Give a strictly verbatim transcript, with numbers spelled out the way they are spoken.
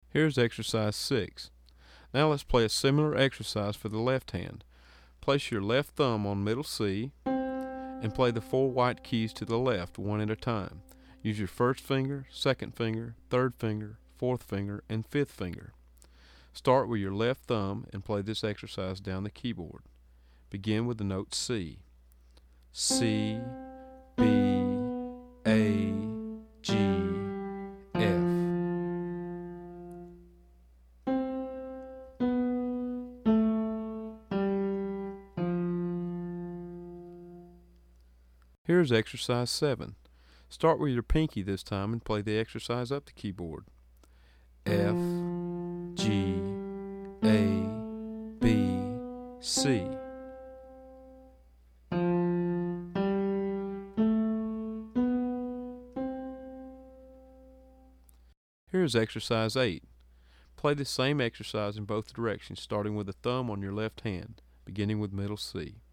Here's exercise six. Now let's play a similar exercise for the left hand. Place your left thumb on middle C and play the four white keys to the left one at a time. Use your first finger, second finger, third finger, fourth finger, and fifth finger. Start with your left thumb and play this exercise down the keyboard. Begin with the note C. C, B, A, G, F. Here's exercise seven. Start with your pinky this time and play the exercise up the keyboard. F, G, A, B, C. Here's exercise eight. Play the same exercise in both directions, starting with the thumb on your left hand, beginning with middle C.